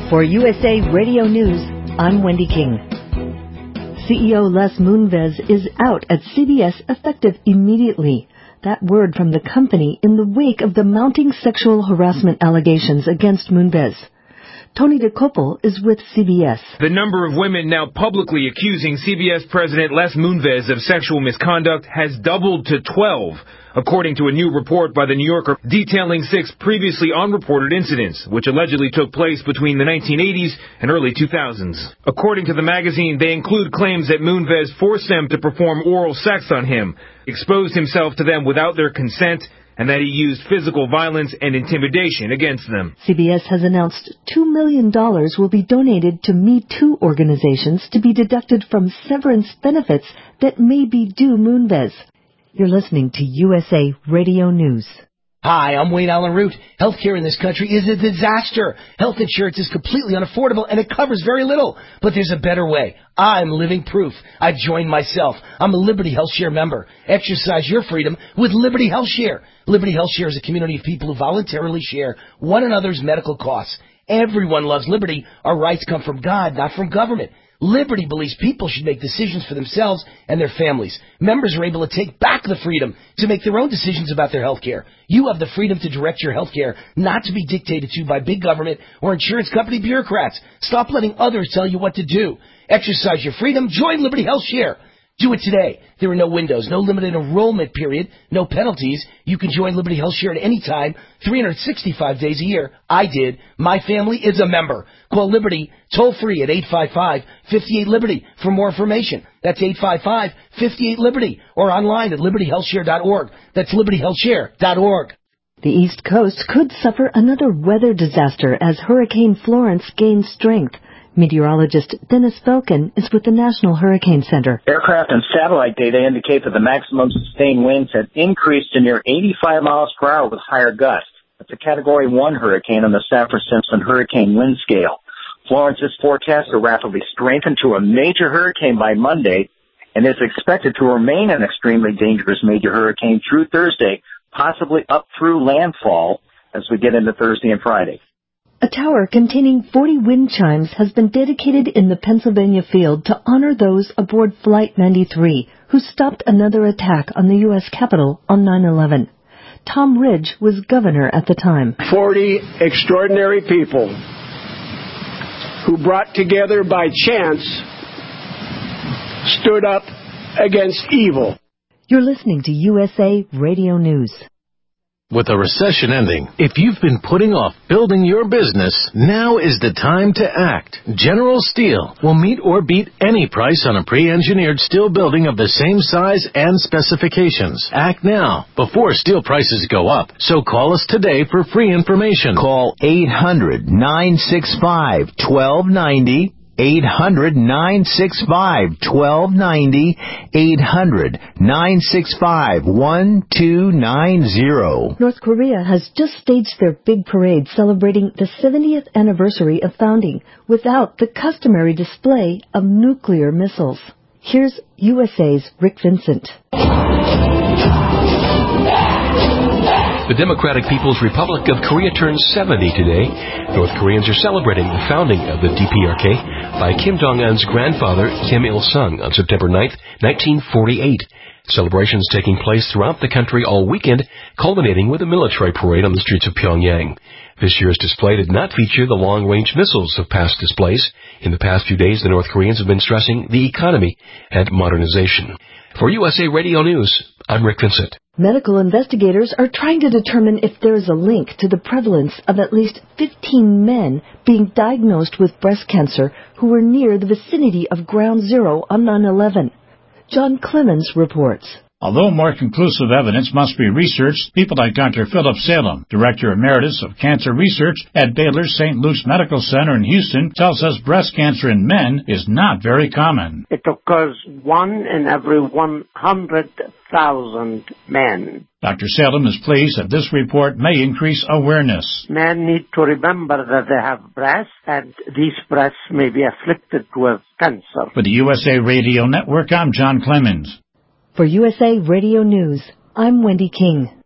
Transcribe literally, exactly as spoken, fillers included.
For U S A Radio News, I'm Wendy King. C E O Les Moonves is out at C B S effective immediately. That word from the company in the wake of the mounting sexual harassment allegations against Moonves. Tony DeCoppel is with C B S. The number of women now publicly accusing C B S President Les Moonves of sexual misconduct has doubled to twelve, according to a new report by the New Yorker detailing six previously unreported incidents, which allegedly took place between the nineteen eighties and early two thousands. According to the magazine, they include claims that Moonves forced them to perform oral sex on him, exposed himself to them without their consent, and that he used physical violence and intimidation against them. C B S has announced two million dollars will be donated to Me Too organizations to be deducted from severance benefits that may be due Moonves. You're listening to U S A Radio News. Hi, I'm Wayne Allen Root. Healthcare in this country is a disaster. Health insurance is completely unaffordable, and it covers very little. But there's a better way. I'm living proof. I joined myself. I'm a Liberty HealthShare member. Exercise your freedom with Liberty HealthShare. Liberty HealthShare is a community of people who voluntarily share one another's medical costs. Everyone loves liberty. Our rights come from God, not from government. Liberty believes people should make decisions for themselves and their families. Members are able to take back the freedom to make their own decisions about their health care. You have the freedom to direct your health care, not to be dictated to by big government or insurance company bureaucrats. Stop letting others tell you what to do. Exercise your freedom. Join Liberty HealthShare. Do it today. There are no windows, no limited enrollment period, no penalties. You can join Liberty HealthShare at any time, three hundred sixty-five days a year. I did. My family is a member. Call Liberty toll free at eight five five, five eight, Liberty for more information. That's eight five five, five eight, Liberty or online at liberty health share dot org. That's liberty health share dot org. The East Coast could suffer another weather disaster as Hurricane Florence gains strength. Meteorologist Dennis Felkin is with the National Hurricane Center. Aircraft and satellite data indicate that the maximum sustained winds have increased to near eighty-five miles per hour with higher gusts. It's a Category one hurricane on the Saffir-Simpson hurricane wind scale. Florence is forecast to rapidly strengthen to a major hurricane by Monday and is expected to remain an extremely dangerous major hurricane through Thursday, possibly up through landfall as we get into Thursday and Friday. A tower containing forty wind chimes has been dedicated in the Pennsylvania field to honor those aboard Flight ninety-three who stopped another attack on the U S Capitol on nine eleven. Tom Ridge was governor at the time. Forty extraordinary people who brought together by chance stood up against evil. You're listening to U S A Radio News. With a recession ending, if you've been putting off building your business, now is the time to act. General Steel will meet or beat any price on a pre-engineered steel building of the same size and specifications. Act now, before steel prices go up. So call us today for free information. Call eight hundred, nine six five, one two nine zero. eight hundred, nine six five, one two nine zero. eight hundred, nine six five, one two nine zero. North Korea has just staged their big parade celebrating the seventieth anniversary of founding without the customary display of nuclear missiles. Here's U S A's Rick Vincent. The Democratic People's Republic of Korea turns seventy today. North Koreans are celebrating the founding of the D P R K by Kim Jong-un's grandfather, Kim Il-sung, on September ninth, nineteen forty-eight. Celebrations taking place throughout the country all weekend, culminating with a military parade on the streets of Pyongyang. This year's display did not feature the long-range missiles of past displays. In the past few days, the North Koreans have been stressing the economy and modernization. For U S A Radio News, I'm Rick Vincent. Medical investigators are trying to determine if there is a link to the prevalence of at least fifteen men being diagnosed with breast cancer who were near the vicinity of Ground Zero on nine eleven. John Clemens reports. Although more conclusive evidence must be researched, people like Doctor Philip Salem, Director Emeritus of Cancer Research at Baylor's Saint Luke's Medical Center in Houston, tells us breast cancer in men is not very common. It occurs one in every one hundred thousand men. Doctor Salem is pleased that this report may increase awareness. Men need to remember that they have breasts, and these breasts may be afflicted with cancer. For the U S A Radio Network, I'm John Clemens. For U S A Radio News, I'm Wendy King.